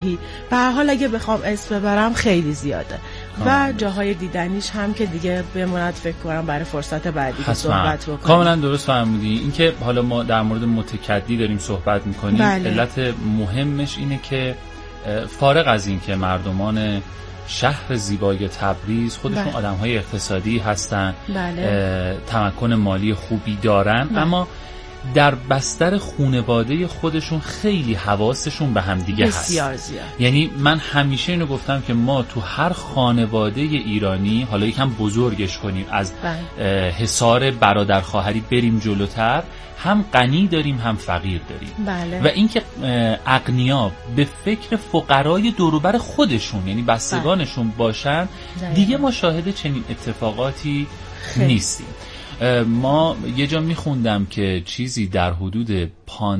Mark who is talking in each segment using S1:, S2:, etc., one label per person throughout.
S1: به هر حال اگه بخوام اسم ببرم خیلی زیاده و جاهای دیدنیش هم که دیگه بموند فکر کنم برای فرصت بعدی که صحبت بکنیم.
S2: کاملا درست فهمیدی. این که حالا ما در مورد متکدی داریم صحبت میکنیم، علت مهمش اینه که فارغ از این که مردمان شهر زیبای تبریز خودشون آدم‌های اقتصادی هستن، تمکن مالی خوبی دارن، اما در بستر خانواده خودشون خیلی حواسشون به همدیگه هست.
S1: بسیار زیاد.
S2: یعنی من همیشه اینو گفتم که ما تو هر خانواده ایرانی، حالا یکم بزرگش کنیم از حصار برادر خواهری بریم جلوتر، هم غنی داریم هم فقیر داریم. و اینکه اغنیا به فکر فقرای دوروبر خودشون یعنی بستگانشون باشن، دیگه ما شاهد چنین اتفاقاتی نیستیم. ما یه جا میخوندم که چیزی در حدود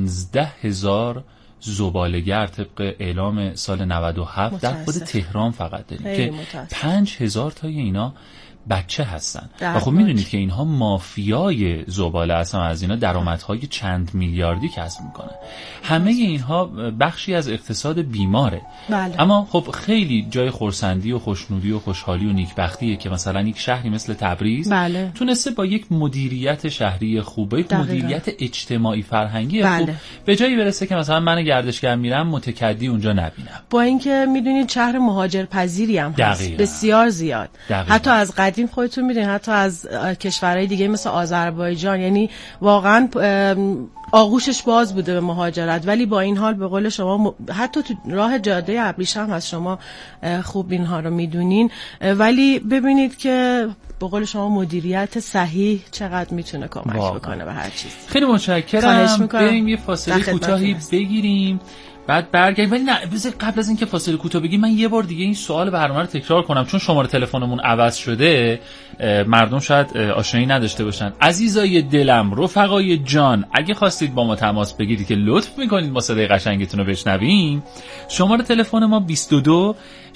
S2: 15,000 زباله‌گر طبق اعلام سال 97 در خود تهران فقط داریم که 5,000 تای اینا بچه هستن و خب میدونید که اینها مافیای زباله هستن، از اینا درآمدهای چند میلیاردی کسب میکنن. همه اینها بخشی از اقتصاد بیماره. اما خب خیلی جای خرسندی و خوشنودی و خوشحالی و نیکبختیه که مثلا یک شهری مثل تبریز تونسته با یک مدیریت شهری خوب، یک مدیریت اجتماعی فرهنگی خوب به جایی برسه که مثلا من گردشگر میرم متکدی اونجا نبینم.
S1: با اینکه میدونید شهر مهاجرپذیری هم هست بسیار زیاد. حتی از قدیم خودتون میدونید حتی از کشورهای دیگه مثل آذربایجان، یعنی واقعا آغوشش باز بوده به مهاجرت، ولی با این حال به قول شما حتی تو راه جاده ابریشم هست، شما خوب اینها رو میدونین، ولی ببینید که به قول شما مدیریت صحیح چقدر میتونه کمک بکنه به هر چیز.
S2: خیلی متشکرم. بریم یه فاصله کوتاهی بگیریم بعد برگردیم. ولی نه، بذار قبل از اینکه فاصله کوتاه بگیم من یه بار دیگه این سوال برنامه رو تکرار کنم، چون شماره تلفنمون عوض شده، مردم شاید آشنایی نداشته باشن. عزیزای دلم، رفقای جان، اگه خواستید با ما تماس بگیرید که لطف میکنید ما صدای قشنگتون رو بشنویم، شماره تلفن ما 22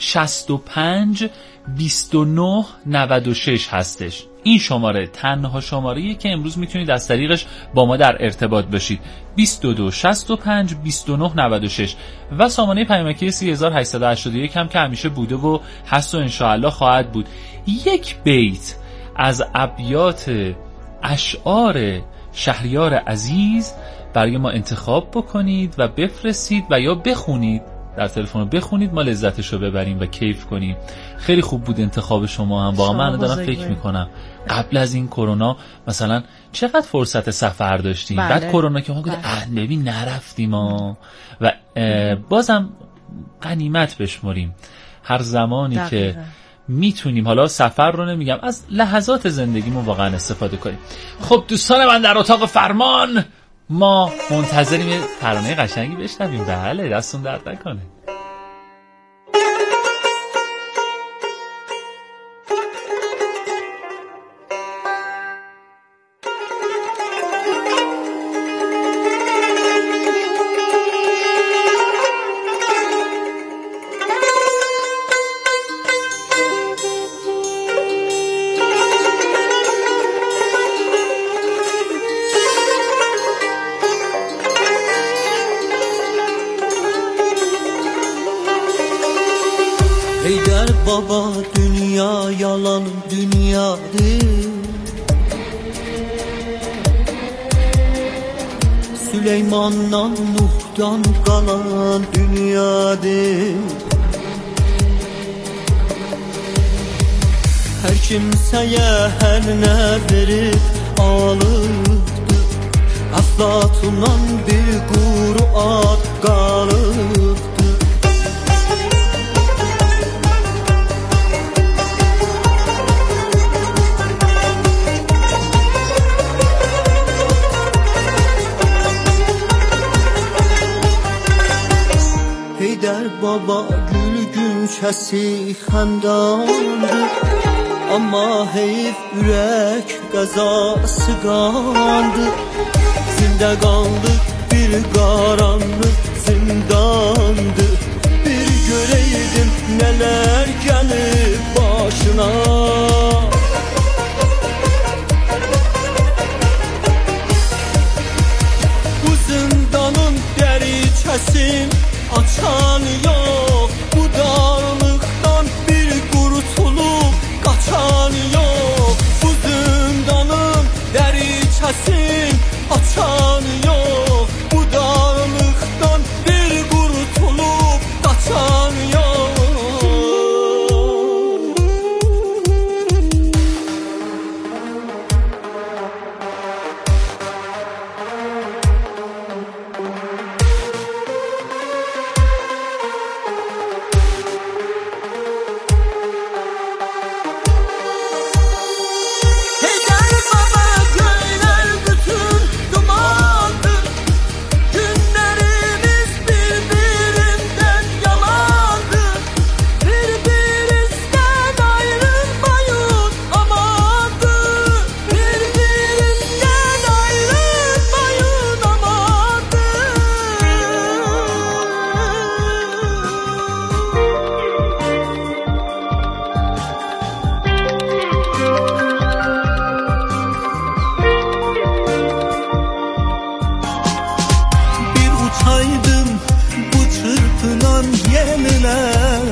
S2: 65 29 96 هستش. این شماره تنها شماره‌ایه که امروز میتونید از طریقش با ما در ارتباط باشید. 22 65 29 96 و سامانه پیامکی 3881 هم که همیشه بوده و هست و انشاءالله خواهد بود. یک بیت از ابیات اشعار شهریار عزیز برای ما انتخاب بکنید و بفرستید و یا بخونید، در تلفن رو بخونید، ما لذتش رو ببریم و کیف کنیم. خیلی خوب بود انتخاب شما هم. واقعا من دارم فکر میکنم قبل از این کرونا مثلا چقدر فرصت سفر داشتیم، بعد کرونا که ما گفتیم ببین نرفتیم و بازم غنیمت بشمریم هر زمانی که میتونیم، حالا سفر رو نمیگم، از لحظات زندگیمون واقعا استفاده کنیم. خب دوستان من در اتاق فرمان ما منتظریم یه ترانه قشنگی بشنویم. بله دستون درد نکنه.
S3: Baba dünya yalan dünyadır, Süleyman'dan Nuh'dan kalan dünyadır. Her kimseye her ne verip alıptı, Eflatundan bir Kur'an kalıptı. Heydər baba gül gülçəsi xəndandır, amma heyf ürək qəzası qandı. Zində qaldıq bir qaranlıq zindandı, bir görəydim nələr gəlib başına. Bu zindanın dəriçəsin açan yok. inan yeniler.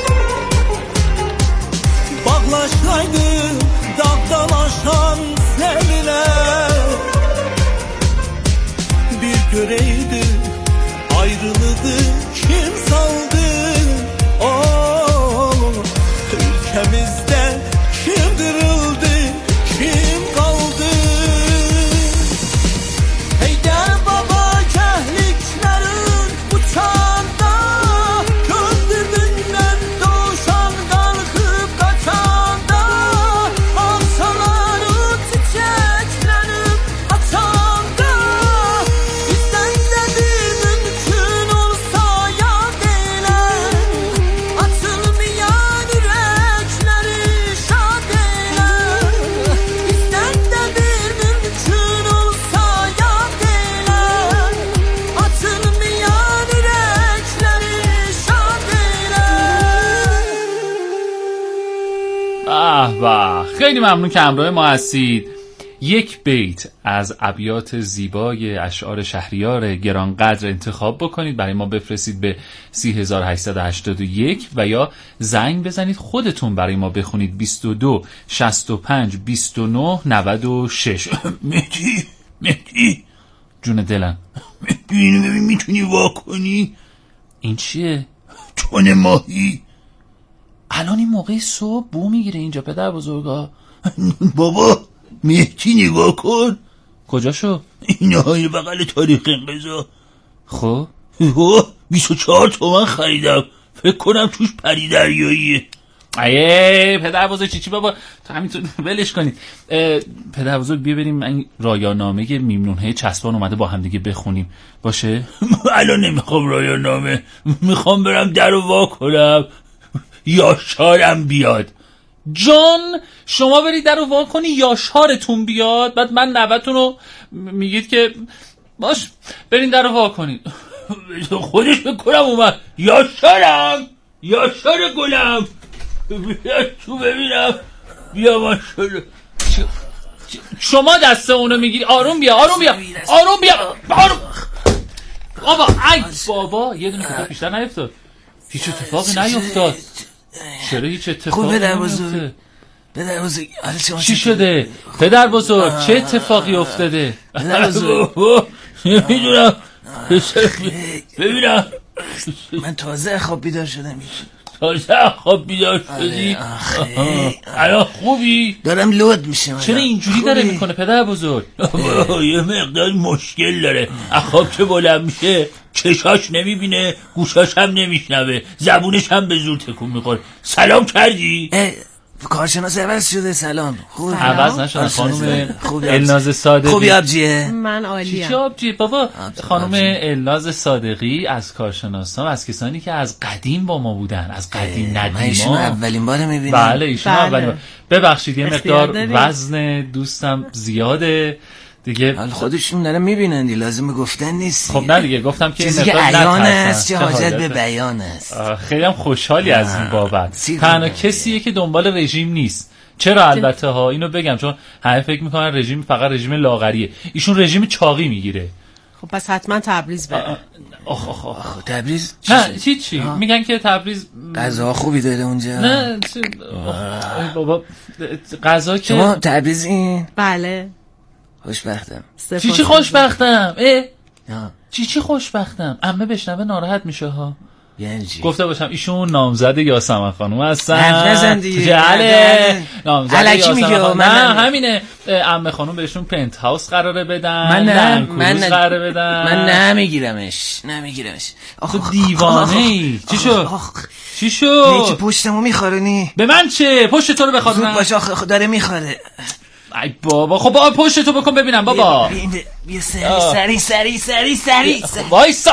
S3: Bağlaşsaydım dağdan aşan seviler. Bir göreydi ayrılığı kim saldı? Ülkemizde kim kırıldı, kim kaldı? Heydər baba kəhliklərin uçanda, göndürdündən doğuşan qalxıb qaçanda, ağsaları çiçəklənib açanda, bizdən də bir mümkün olsa yad elə, açılmayan ürəkləri şad elə, bizdən də bir mümkün olsa yad elə, açılmayan ürəkləri şad elə.
S2: خیلی ممنون که همراه ما هستید. یک بیت از ابیات زیبای اشعار شهریار گرانقدر انتخاب بکنید، برای ما بفرستید به 3881 و یا زنگ بزنید خودتون برای ما بخونید 22 65 29 96. مهدی جون دلم، مهدی اینو ببین میتونی واکنی؟ این چیه؟ چون ماهی الان این موقع صبح بو میگیره اینجا پدر بزرگا. بابا مهدی نگاه کن. کجاشو؟ اینه های بغل تاریخ انقضا. خب 24 تومن خریدم، فکر کنم توش پری دریاییه. ایه پدر بزرگ چی بابا تو همینطور ولش کنید. پدر بزرگ بیا بریم این رایانامه میمنونهای چسبان اومده با هم دیگه بخونیم باشه؟ الان نمیخوام رایانامه، میخوام برم در رو وا کنم یاشارم بیاد. جان شما برید در رو وا کنی یاشارتون بیاد، بعد من نوتون رو میگید که باش برین در رو وا کنید. خودش بکنم اومد یاشارم، یاشار گلم، بیا تو ببینم، بیا ماشالله. شما دست اونو میگیری. آروم بیا آروم بیا آروم بیا آروم. بابا ای بابا یه دونه کتاب بیشتر نیفتاد، هیچ اتفاقی نیفتاد. چرا هیچ اتفاقی نیفتاد؟
S4: پدر بزرگ
S2: چی شده؟ پدر بزرگ چه اتفاقی افتاده؟
S4: پدر بزرگ
S2: نمیدونم ببینم.
S4: من تازه خواب بیدار شدم.
S2: تازه خواب بیدار شدی؟ الان خوبی؟
S4: دارم لود میشم.
S2: چرا اینجوری داره میکنه پدر بزرگ؟ یه مقدار مشکل داره. خواب که بلند میشه چشاش نمیبینه، گوشاش هم نمیشنوه، زبونش هم به زور تکون میخوره. سلام کردی؟
S4: کارشناس عوض شده. سلام. خوبی؟
S2: عوض نشده خانم الناز صادقی.
S4: خوبی آبجیه؟
S1: من عالیم.
S2: چی آبجی؟ بابا خانم الناز صادقی از کارشناسان، از کسانی که از قدیم با ما بودن، از قدیم ندیما.
S4: من ایشون اولین بار میبینم.
S2: بله ایشون اولین بار. ببخشید یه مقدار وزن دوستم زیاده دیگه،
S4: خودشون دارن میبینن دیگه، لازم گفتن نیست.
S2: خب نه دیگه گفتم که
S4: چیزی که عیان است چه حاجت به بیان است.
S2: خیلی هم خوشحالی از این بابت. تنها کسیه که دنبال رژیم نیست. چرا البته ها اینو بگم چون همه فکر میکنن رژیم فقط رژیم لاغریه، ایشون رژیم چاقی میگیره.
S1: خب پس حتما تبریز بره.
S4: تبریز؟
S2: نه چی میگن که تبریز
S4: غذا خوبی داره اونجا.
S2: نه بابا غذا که
S4: شما تبریزین؟
S1: بله
S4: خوشبختم.
S2: چی خوشبختم؟ چی خوشبختم؟ عمه بشنوه ناراحت میشه ها.
S4: یعنی چی؟
S2: گفته باشم ایشون نامزد یاسمن خانم هستن.
S4: نزن دیگه.
S2: جله نامزد یاسمن خانم.
S4: نه
S2: همینه. عمه خانم بهشون پنت هاوس قراره بدن.
S4: من
S2: قراره بدن.
S4: من نمیگیرمش.
S2: تو دیوانه ای. چی شد؟
S4: چه پشتمو میخارونی؟
S2: به من چه؟ پشت تو رو بخارونم.
S4: زود باش آخه داره میخاره.
S2: ای بابا خب بابا پشت تو بکن ببینم بابا.
S4: بیا سری
S2: وایسا.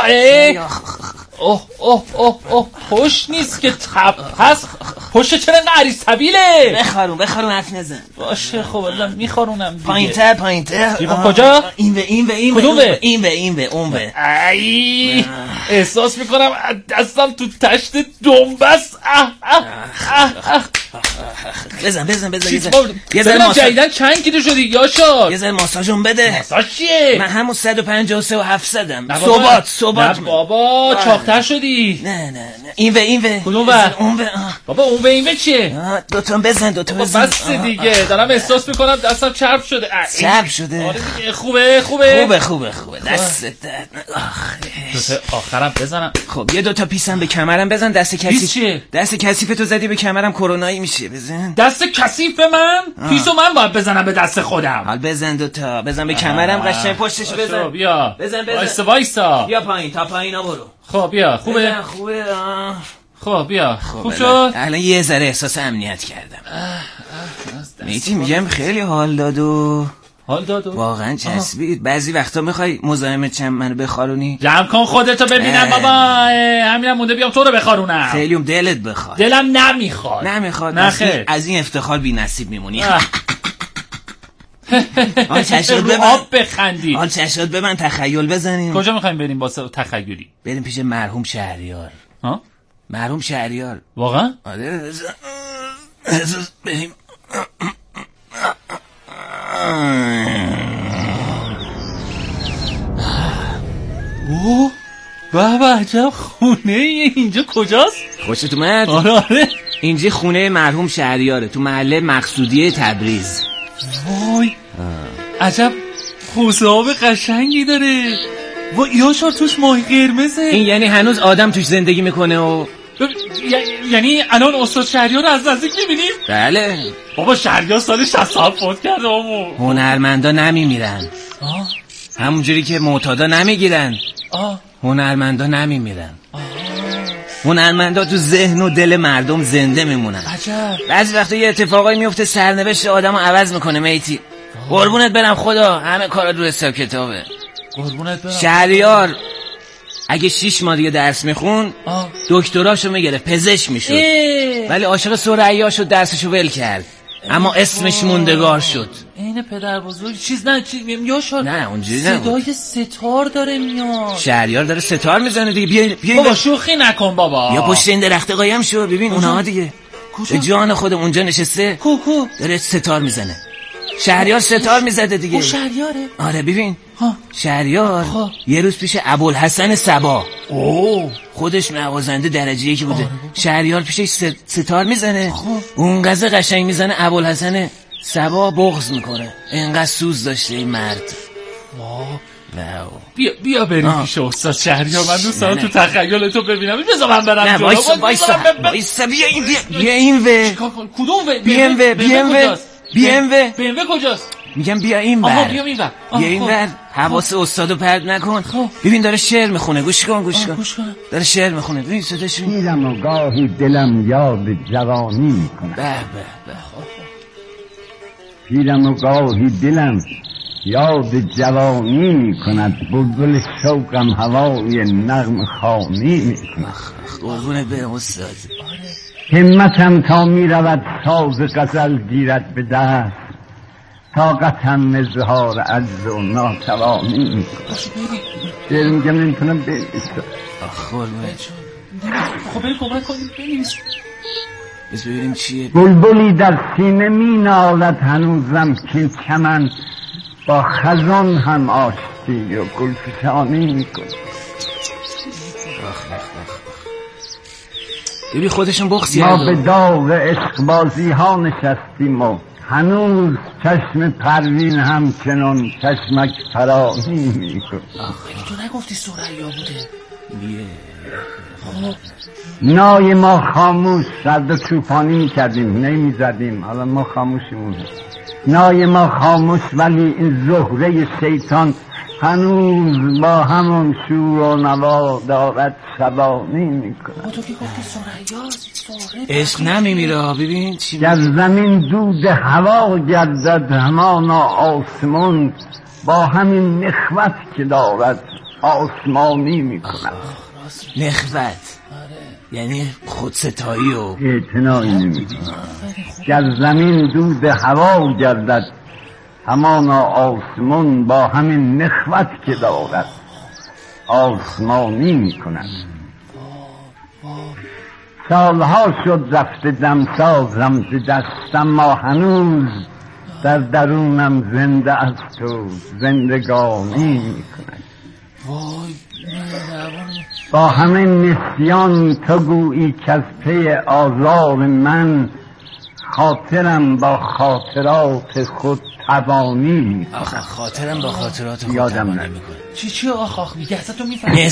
S2: اوه پشت نیست که تپ هست. پشت چرا نریز طویله؟
S4: بخارون حرف نزن.
S2: باشه خب الان میخارونم
S4: دیگه. پایینتر
S2: کجا؟
S4: این به
S2: کدوم به؟
S4: این به اون به.
S2: ای احساس میکنم دستم تو تشت دنبست.
S4: بزن
S2: یه ذره جدیدن چند کیلو شدی یاشار؟
S4: یه ذره ماساژم بده.
S2: ماساژ چیه؟
S4: من همون 153 و 700م. ثبات
S2: بابا چاقتر شدی.
S4: نه این و
S2: کدوم اون بابا اون و چیه؟
S4: دوتا بزن
S2: بس دیگه دارم احساس میکنم دستم چرب شده. آره دیگه خوبه
S4: دستت درد.
S2: دوتا آخرم بزنم.
S4: خب یه دوتا پیسم به کمرم بزن. دست کثیف
S2: چیه؟
S4: دست کثیف تو زدی به کمرم کرونایی میشه. بزن.
S2: دست کثیف به من؟ پیسو من باید بزنم به دست خودم.
S4: حال بزن دوتا. بزن به کمرم قشنگ پشتشو بزن.
S2: بیا.
S4: بزن.
S2: وایسا.
S4: بیا پایین تا پایینا برو.
S2: خب بیا خوبه. خب بیا خوب شد.
S4: الان یه ذره احساس امنیت کردم. میتی میگم خیلی حال داد واقعا چسبید. بعضی وقتا میخوای مزاحمت چم منو بخارونی؟
S2: جمع کن خودتو ببینم بابا. همینم مونده بیام تو رو بخارونم.
S4: خیلیوم دلت بخواد.
S2: دلم نمیخواد.
S4: از این افتخار بی نصیب میمونی.
S2: آن چشات ببن. آب بخندی.
S4: آن چشات ببن تخیل بزنیم.
S2: کجا میخوایم بریم واسه تخیلی؟
S4: بریم پیش مرحوم شهریار. مرحوم شهریار.
S2: واقعا؟
S4: آره بریم.
S2: اوه بابا عجب خونه اینجا کجاست؟
S4: خوشت اومد؟
S2: آره
S4: اینجا خونه مرحوم شهریاره تو محله مقصودیه تبریز.
S2: وای عجب حوض آب قشنگی داره. و یاشار توش ماهی قرمزه.
S4: این یعنی هنوز آدم توش زندگی میکنه و
S2: یعنی الان استاد شهریار رو از نزدیک میبینیم؟
S4: بله
S2: بابا شهریار سال 67 فوت کرده.
S4: هنرمندا نمیمیرن همونجوری که معتادا نمیگیرن. هنرمندا نمیمیرن. هنرمندا تو ذهن و دل مردم زنده میمونن.
S2: عجب.
S4: بعضی وقتا یه اتفاقایی میفته سرنوشت آدمو عوض میکنه. میتی قربونت برم خدا همه کارا رو حساب کتابه.
S2: قربونت برم.
S4: شهریار اگه 6 ماه دیگه درس میخون دکتراشو میگیره پزشک میشد ولی عاشق ثریا شد درسشو ول کرد. اما اسمش موندگار شد.
S2: این پدر بزرگ چیز نه یاشار.
S4: نه اونجوری
S2: صدای ستار داره میاد.
S4: شهریار داره ستار میزنه دیگه. بیا
S2: بابا شوخی نکن بابا.
S4: یا پشت این درخت قایم شو ببین اونها دیگه. به جان خودم اونجا نشسته داره ستار میزنه. شهریار ستار میزده دیگه.
S2: شهریاره؟
S4: آره ببین شهریار یه روز پیش ابوالحسن صبا خودش نوازنده درجه 1 بوده. شهریار پیشش ستار میزنه. اون قضا قشنگ میزنه ابوالحسن صبا بغض میکنه. اینقدر سوز داشته این مرد.
S2: بیا بریم پیش استاد شهریار. من دوست دارم تو تخیل تو ببینم. بذار من برم.
S4: نه وایسا بیا این و
S2: کدوم و؟
S4: بی ام و
S2: کجاست؟
S4: میگم بیا این ور.
S2: بیا
S4: این ور. حواس استادو پرت نکن. ببین داره شعر میخونه. گوش کن. داره شعر میخونه. ببین صداش.
S5: پیرم و گاهی دلم یاد جوانی میکنه.
S4: به
S5: پیرم و گاهی دلم یاد جوانی میکند. بلبل شوقم هوای نغم خوانی میکند.
S4: قربونه به استاد.
S5: همتم تا میرود ساز غزل گیرد به دست. طاقتم اظهار عجز و ناتوانی میکنم. شعر میگم نمیتونم بنویسم.
S2: خب بریم کمک کنیم بنویس.
S4: بس ببینیم چیه.
S5: بلبلی در سینه مینالد هنوزم که چمن با خزان هم آشتی و گلفشانی میکنم.
S4: ببین خودشون بغض
S5: ما به داغ عشقبازی ها نشستیم و هنوز چشم پروین همچنان چشمک فرانی میکن.
S2: تو نگفتی ثریا بوده؟
S5: نای ما خاموش سرد و چوپانی میکردیم نمیزدیم. حالا ما خاموشیمون. نای ما خاموش ولی این زهره شیطان هنوز با همون شور و نوا دارد شبانی میکنه.
S2: تو که گفتی ثریا
S4: عشق نمیمیره. ببین چی
S5: گر زمین دود هوا گردد همانا آسمون با همین نخوت که دارد آسمانی میکنه.
S4: نخوت یعنی خودستایی و
S5: اعتنایی نمیکنه. گر زمین دود هوا گردد همانا آسمون با همین نخوت که دارد آسمانی میکنن. سالها شد رفته دمسازم ز دستم، ما هنوز در درونم زنده از تو زندگانی میکنم. با همه نسیان تو گویی که از پی آزار من، خاطرم با خاطرات خود توانی میکنم.
S4: آخه خاطرم با خاطرات خود
S5: یادم
S4: توانی
S5: نمیکنه.
S4: میکنه.
S2: چی آخ میگه اصلا تو میفهمی؟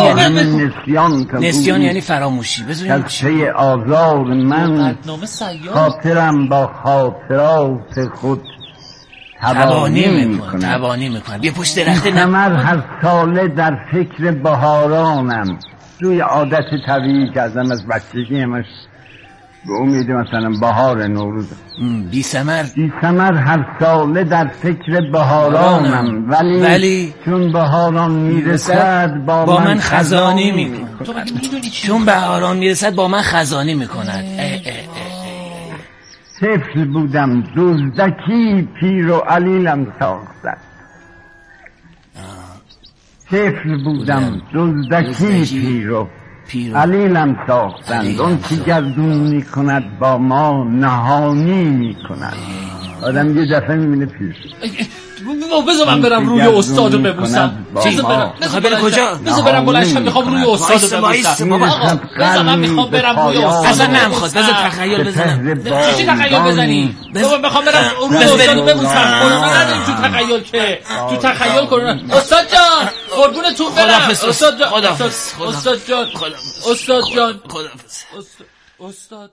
S4: نسیان یعنی فراموشی. بذاریم
S5: از پی آزار من، خاطرم با خاطرات خود توانی میکنم.
S4: بیا پشت درخت
S5: نمر هر ساله در فکر بهارانم. روی عادت طبیعی که ازم از بچگی همش به امید مثلا بهار نوروز.
S4: بی ثمر
S5: هر ساله در فکر بهارانم، ولی چون بهاران میرسد با من خزانی میکند.
S4: چون بهاران میرسد با من خزانی میکند.
S5: طفل بودم دزدکی پیر و علیلم ساختند. طفل بودم دزدکی پیر و علیلم ساختند. اون که گردون میکند با ما نهانی میکند. آدم یه دفعه میبینه پیر.
S2: بذار من برم روی استادو ببوسم.
S4: برم کجا؟
S2: بذار برم بلنشم، میخوام روی استادو ببوسم. بذار من میخوام برم روی استادو.
S4: اصلا نمیخواد. بذار تخیل بزنم.
S2: چی تخیل بزنی؟ بابا میخوام برم روی استادو ببوسم. کرونا نداریم تو تخیل که. تو تخیل کرونا. استاد جان قربونتون برم. استاد جان. استاد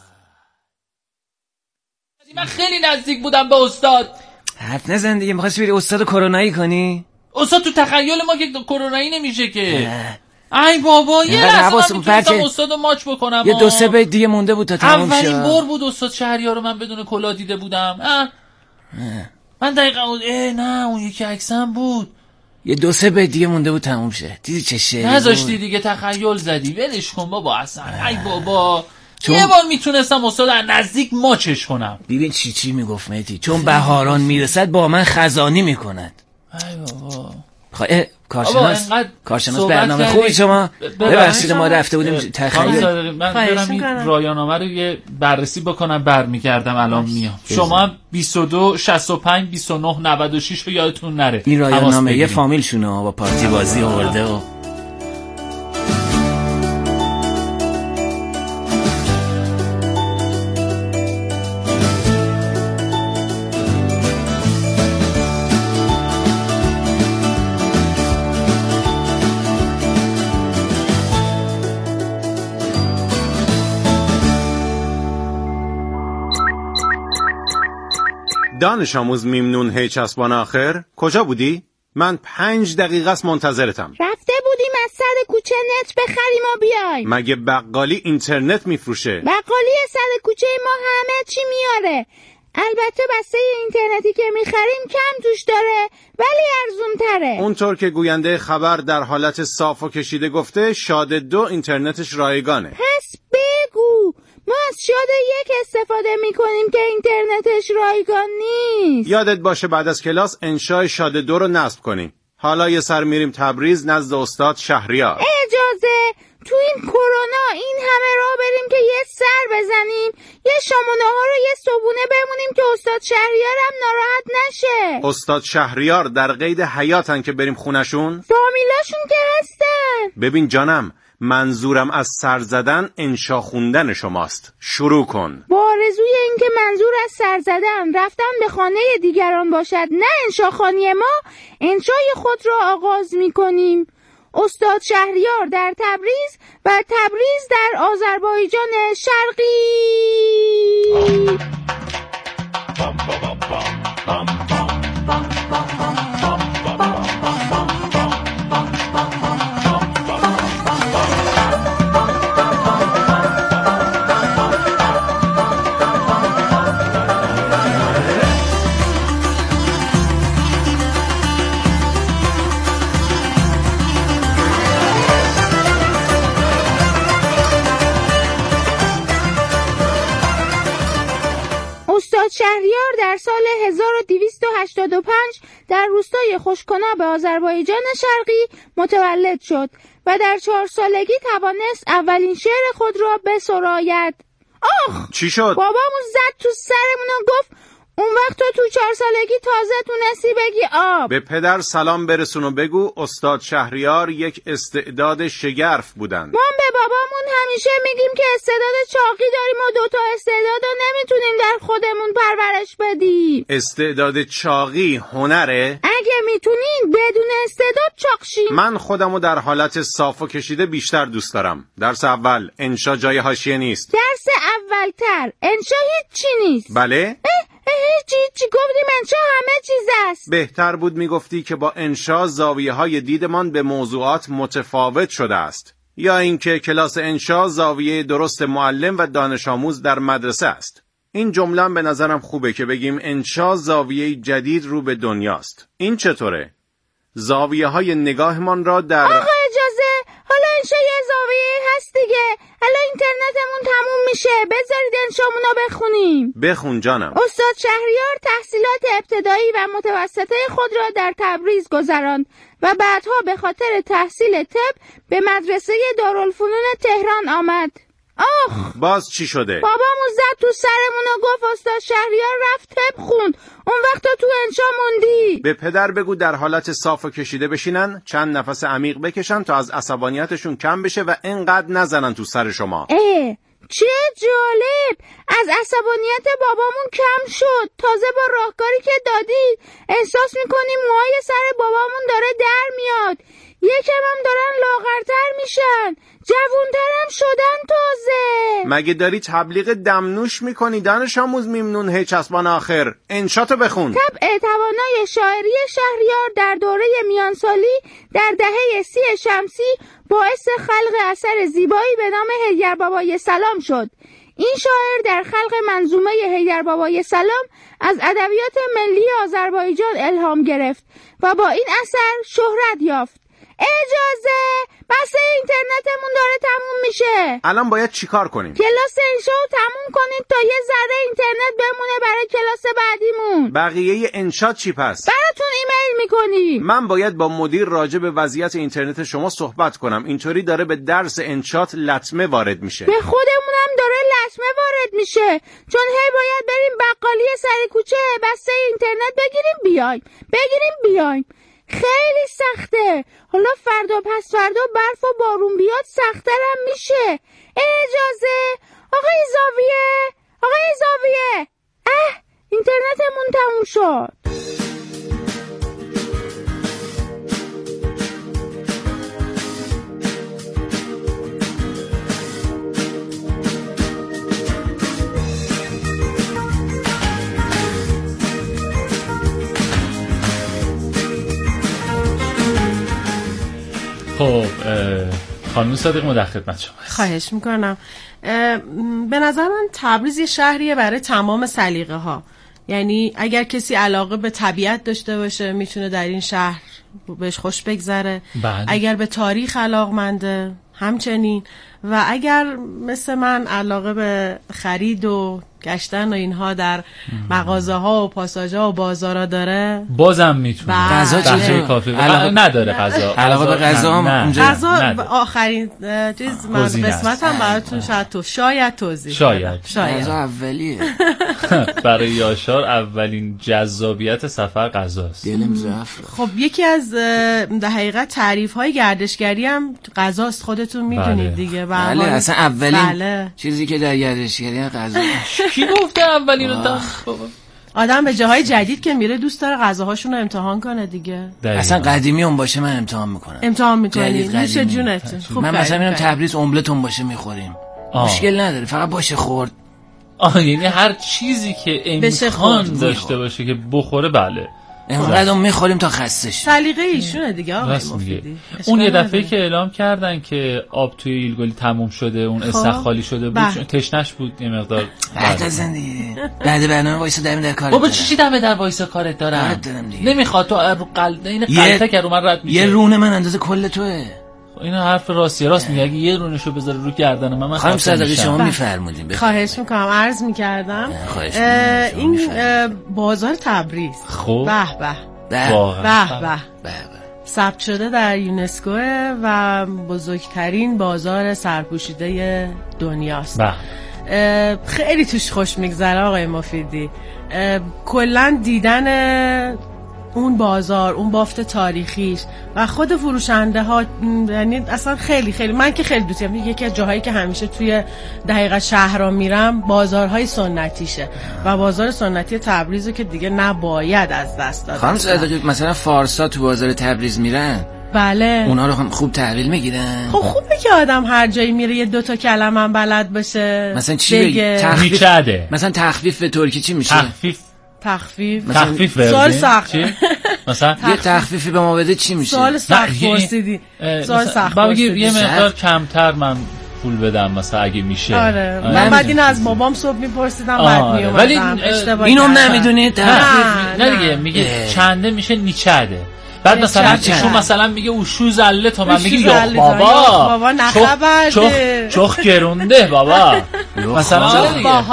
S2: من خیلی نزدیک بودم به استاد.
S4: حرف نزن دیگه. می‌خواستی بری استاد کرونایی کنی؟
S2: استاد تو تخیل ما که کرونایی نمیشه که. ای بابا یه لحظه من میتونستم استادو ماچ بکنم.
S4: یه 2-3 بیت دیگه مونده بود تا تموم شه.
S2: اولین بار بود استاد شهریار رو من بدون کلاه دیده بودم. من دقیقا نه اون یکی عکسم بود.
S4: یه 2-3 بیت دیگه مونده بود تموم شه. دیدی چه شعری
S2: نذاشتی دیگه، تخیل زدی. ولش کن بابا اصلا. ای بابا یه بار میتونستم استاد از نزدیک ماچش کنم.
S4: ببین چی میگفت مهدی. چون بهاران میرسد با من خزانی میکند.
S2: ای بابا
S4: کارشناس برنامه خوبی شما. ببخشید ما رفته بودیم تخیل.
S2: من برم این رایانامه رو یه بررسی بکنم برمیگردم الان میام. شما هم 22 65 29 96 رو یادتون نره.
S4: این رایانامه یه فامیل شونه با پارتی بازی آورده و
S6: دانش آموز میمنون هی چسبان آخر کجا بودی؟ من 5 دقیقه است منتظرتم.
S7: رفته بودیم از سر کوچه نت بخریم و بیایم.
S6: مگه بقالی اینترنت میفروشه؟
S7: بقالی سر کوچه ما همه چی میاره. البته بسته اینترنتی که میخریم کم توش داره ولی ارزون تره.
S6: اونطور که گوینده خبر در حالت صاف و کشیده گفته، شاد 2 اینترنتش رایگانه.
S7: پس بگو ما از شاد 1 استفاده میکنیم که اینترنتش رایگان نیست.
S6: یادت باشه بعد از کلاس انشای شاد 2 رو نصب کنیم. حالا یه سر میریم تبریز نزد استاد شهریار.
S7: اجازه تو این کرونا این همه راه بریم که یه سر بزنیم، یه شامونه ها رو یه صبونه بمونیم که استاد شهریار هم ناراحت نشه.
S6: استاد شهریار در قید حیاتن که بریم خونشون؟
S7: فامیلاشون که هستن.
S6: ببین جانم، منظورم از سر زدن انشا خوندن شماست. شروع کن.
S7: با آرزوی این که منظور از سر زدن رفتن به خانه دیگران باشد نه انشاخوانی ما، انشای خود را آغاز می کنیم. استاد شهریار در تبریز و تبریز در آذربایجان شرقی. استاد شهریار در سال 1285 در روستای خوشکناب آذربایجان شرقی متولد شد و در 4 سالگی توانست اولین شعر خود را بسراید. آخ
S6: چی شد؟
S7: بابامون زد تو سرمون و گفت اون وقت تو 4 سالگی تازه تونستی بگی آب.
S6: به پدر سلام برسون و بگو استاد شهریار یک استعداد شگرف بودن.
S7: ما به بابامون همیشه میگیم که استعداد چاقی داریم و 2 تا استعداد رو نمیتونیم در خودمون پرورش بدیم.
S6: استعداد چاقی هنره؟
S7: اگه میتونین بدون استعداد چاقشین.
S6: من خودمو در حالت صاف و کشیده بیشتر دوست دارم. درس اول، انشا جای حاشیه نیست.
S7: درس اولتر، انشا هیچی نیست.
S6: بله؟
S7: چی گفتیم؟ انشا همه چیز است.
S6: بهتر بود میگفتی که با انشا زاویه های دیدمان به موضوعات متفاوت شده است، یا اینکه کلاس انشا زاویه درست معلم و دانش آموز در مدرسه است. این جمله به نظرم خوبه که بگیم انشا زاویه جدید رو به دنیاست. این چطوره؟ زاویه های نگاهمان را در
S7: آقا اجازه، حالا انشا یه زاویه هست دیگه. حالا اینترنتمون تموم میشه، بذارید انشامونو بخونیم.
S6: بخون جانم.
S7: استاد شهریار تحصیلات ابتدایی و متوسطه خود را در تبریز گذراند و بعدها به خاطر تحصیل طب به مدرسه دارالفنون تهران آمد. آخ
S6: باز چی شده؟
S7: بابامون زد تو سرمون و گفت استاد شهریار رفت طب خوند، اون وقت تو انشا موندی.
S6: به پدر بگو در حالت صاف و کشیده بشینن، چند نفس عمیق بکشن تا از عصبانیتشون کم بشه و اینقدر نزنن تو سر شما.
S7: چه جالب، از عصبانیت بابامون کم شد. تازه با راهکاری که دادید احساس میکنیم موهای سر بابامون داره در میاد، یکم هم دارن لاغرتر میشن، جوونترم شدن تازه.
S6: مگه داری تبلیغ دمنوش میکنی دانش آموز میمنون هی چسبان آخر؟ انشاتو بخون.
S7: طبع توانای شاعری شهریار در دوره میانسالی در دهه 30 شمسی باعث خلق اثر زیبایی به نام حیدربابای سلام شد. این شاعر در خلق منظومه حیدربابای سلام از ادبیات ملی آذربایجان الهام گرفت و با این اثر شهرت یافت. اجازه، بس اینترنتمون داره تموم میشه.
S6: الان باید چیکار کنیم؟
S7: کلاس انشاو تموم کنید تا یه ذره اینترنت بمونه برای کلاس بعدیمون.
S6: بقیه انشا چی پس؟
S7: براتون ایمیل میکنیم.
S6: من باید با مدیر راجع به وضعیت اینترنت شما صحبت کنم. اینطوری داره به درس انشات لطمه وارد میشه.
S7: به خودمونم داره لطمه وارد میشه، چون هی باید بریم بقالی سر کوچه بسته اینترنت بگیریم بیایم. خیلی سخته. حالا فردا پس فردا برف و بارون بیاد سخت‌ترم میشه. اجازه، آقای زاویه اینترنتمون تموم شد.
S2: خب خانم صادق ما در خدمت شما.
S1: خواهش میکنم. به نظر من تبریز یه شهریه برای تمام سلیقه ها. یعنی اگر کسی علاقه به طبیعت داشته باشه میتونه در این شهر بهش خوش بگذره. اگر به تاریخ علاقمنده همچنین، و اگر مثل من علاقه به خرید و گشتن و اینها در مغازه ها و پاساژ ها و بازارا داره
S2: بازم میتونه.
S4: غذا چیه
S2: کافی نداره غذا.
S4: علاقه به غذا هم
S1: غذا آخرین چیز من قسمتم براتون شاید توضیح
S2: شاید
S4: غذا اولیه.
S2: برای یاشار اولین جذابیت سفر غذاست.
S4: دلم ضعف.
S1: خب یکی از در حقیقت تعریف های گردشگری هم غذاست، خودتون میدونید دیگه.
S4: بله اصلا اولین چیزی که در گردشگری غذا.
S2: کی گفته اولین رو بابا؟
S1: آدم به جاهای جدید که میره دوست داره غذاهاشون رو امتحان کنه دیگه.
S4: اصلا قدیمی اون باشه من امتحان میکنی
S1: نوش جونت.
S4: من مثلا میرم تبریز املت اون باشه میخوریم، مشکل نداره، فقط باشه خورد.
S2: یعنی هر چیزی که امکان داشته باشه که بخوره. بله
S4: اینقدر میخوریم تا خسته شیم.
S1: سلیقه ایشونه دیگه آقای مفیدی.
S2: اون یه دفعه که اعلام کردن که آب توی ایلگلی تموم شده، اون استخ خالی شده بود، تشنش بود یه مقدار.
S4: بعد از زندگی بعد برنامه وایسا دم در کارت.
S2: بابا چی دم در وایسا کارت دارم؟ نمیخواد تو رو قلب این قلته که رو من رد میشه.
S4: یه رونه من اندازه کل توئه.
S2: این حرف راستی راست میگه. اگه یه رونشو بذاره رو گردن من
S4: خانم صادقی شما میفرمودین.
S1: خواهش میکنم. عرض میکردم این بازار تبریز.
S2: خب
S1: به ثبت شده در یونسکو و بزرگترین بازار سرپوشیده دنیاست. خیلی توش خوش میگذره آقای مفیدی. کلا دیدن اون بازار، اون بافت تاریخیش و خود فروشنده ها، یعنی اصلا خیلی من که خیلی دوست دارم. یکی از جاهایی که همیشه توی دقیقه شهرها میرم بازارهای سنتیشه و بازار سنتی تبریزو که دیگه نباید از دست داد.
S4: خانم صادقی مثلا فارسا تو بازار تبریز میرن،
S1: بله،
S4: اونا رو خوب تحویل میگیرن.
S1: خب خوبه که آدم هر جایی میره یه 2 کلمه هم بلد باشه.
S4: مثلا چی بگه؟
S2: تخفیف.
S4: مثلا تخفیف به ترکی چی میشه؟
S1: تخفیف سوال سخت.
S2: مثلا
S4: یه تخفیفی به ما بده چی میشه؟
S1: سوال سخت پرسیدی. سوال سخت پرسیدی.
S2: یه مقدار کمتر من پول بدم مثلا اگه میشه.
S1: آره. من بعد این از بابام صبح میپرسیدم بعد میومدم.
S4: ولی اینو نمیدونی
S2: نه دیگه میگه چنده میشه نیچده. بعد مثلا ایشون مثلا میگه اوشو زله تا من میگه یخ بابا
S1: نخبرده
S2: چخ گرونده بابا مثلا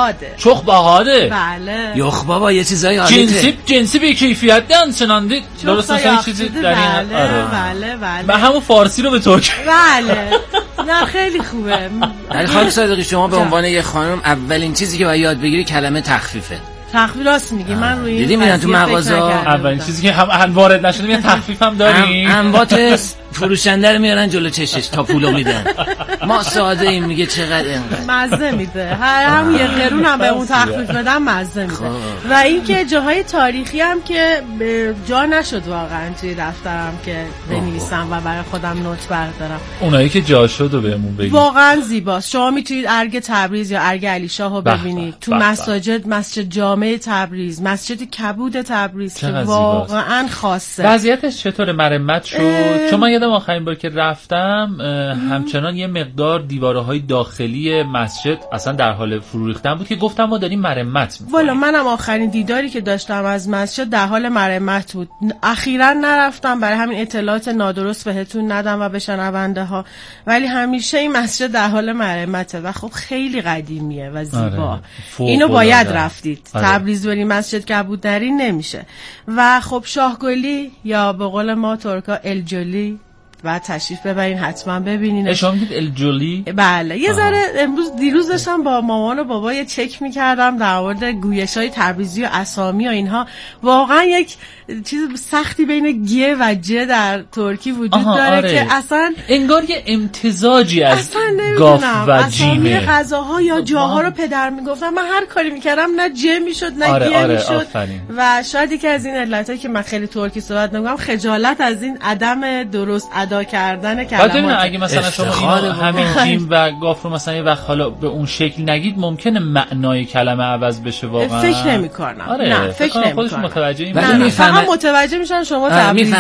S2: چخ باهاده.
S1: بله
S4: یخ بابا یه چیزایی عالیه،
S2: جنسی به کیفیت دانسنانده. درست مثلا چیزی در این.
S1: بله
S2: و همون فارسی رو به ترکی.
S1: بله نه خیلی خوبه.
S4: ولی خانم صادقی شما به عنوان یه خانم اولین چیزی که باید یاد بگیری کلمه تخفیفه.
S1: تخفیف راست میگی. من روی
S4: دیدی میرن تو مغازه
S2: اولین چیزی که هم وارد نشده میگن تخفیف هم داریم.
S4: انبات فروشنده رو میارن جلو چشش تا پولو میدن. ما ساده ایم میگه چقدر اینقدر
S1: مزه میده. هم یه قرون هم به اون تخفیف بدن مزه میده. و اینکه جاهای تاریخی هم که جا نشد واقعا توی دفترم که بنویسم و برای خودم نوت بردارم.
S2: اونایی که جا شد رو بهمون بگید.
S1: واقعا زیباست. شما میتونید ارگ تبریز یا ارگ علی شاهو ببینید. تو مساجد، مسجد جامع تبریز، مسجد کبود تبریز که واقعا خاصه.
S2: وضعیتش چطوره؟ مرمت شد؟ چون من یادم آخرین بار که رفتم همچنان یه مقدار دیوارهای داخلی مسجد اصلا در حال فرو ریختن بود که گفتم ما داریم مرمت می‌کنیم.
S1: والا منم آخرین دیداری که داشتم از مسجد در حال مرمت بود. اخیراً نرفتم برای همین اطلاعات نادرست بهتون ندم و به شنونده ها، ولی همیشه این مسجد در حال مرمته و خب خیلی قدیمیه و زیبا. اینو باید رفتید. تبریز ولی مسجد کبود نری نمیشه. و خب شاهگلی یا به قول ما ترکا الجلی و تشریف ببرین حتما ببینین.
S2: شما میگید الجلی؟
S1: بله. یه ذره دیروز داشتم با مامان و بابا یه چک میکردم در مورد گویش‌های تبریزی و اسامی و اینها. واقعا یک چیز سختی بین گ و ج در ترکی وجود داره که اصلا
S2: انگار یه امتزاجی از گاف و جیمه.
S1: اسامی غذاها یا جاها رو پدر میگفتم. من هر کاری میکردم نه ج میشد نه گ میشد. و شاید یکی از این علتایی که من خیلی ترکی صحبت نمی‌کنم خجالت از این عدم درست ادا کردن کلمات.
S2: اگه مثلا شما اینو همین جیم و گاف رو مثلا یه وقت حالا به اون شکل نگید ممکنه معنای کلمه عوض بشه واقعا.
S1: فکر نمی‌کنم. نه فکر نمی‌کنم.
S2: خودش متوجه این
S1: متوجه میشن شما تبریزی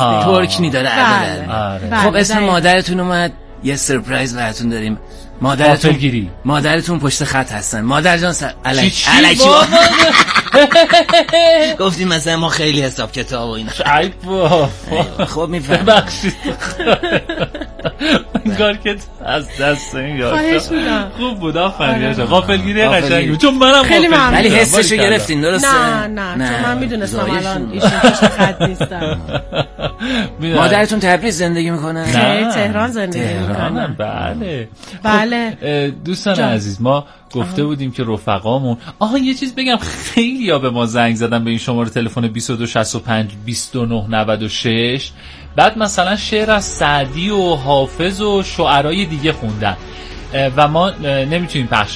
S4: ترکی نداره ابدا. خب اسم مادرتون اومد، یه سرپرایز براتون داریم. مادرتون پشت خط هستن. مادر جان الکی گفتیم مثلا ما خیلی حساب کتاب و اینا. خب میفهم.
S2: ببخشید انگار که از دست این یاد خوب بود. آفرین. غافلگیری قشنگی چون منم
S1: خیلی ممنون.
S4: ولی حسشو گرفتین درسته؟
S1: نه چون من میدونستم الان ایشون پشت خط نیستم.
S4: مادرتون تبریز زندگی میکنه؟
S1: نه تهران زندگی میکنه. بله.
S2: دوستان عزیز ما گفته بودیم که رفقامون یه چیز بگم، خیلی ها به ما زنگ زدن به این شماره تلفن 2265 2996 بعد مثلا شعر از سعدی و حافظ و شعرای دیگه خوندن و ما نمیتونیم پخش